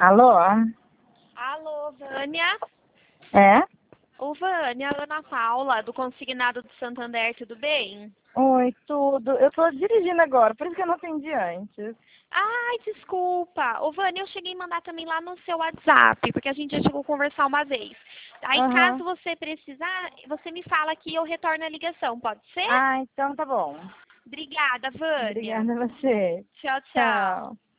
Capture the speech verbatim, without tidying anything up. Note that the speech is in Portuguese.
Alô? Alô, Vânia? É? Ô, Vânia, Ana Paula, do Consignado do Santander, tudo bem? Oi, tudo. Eu tô dirigindo agora, por isso que eu não atendi antes. Ai, desculpa. Ô, Vânia, eu cheguei a mandar também lá no seu WhatsApp, porque a gente já chegou a conversar uma vez. Aí, caso Aham. você precisar, você me fala que eu retorno a ligação, pode ser? Ah, então tá bom. Obrigada, Vânia. Obrigada a você. Tchau, tchau. Tchau.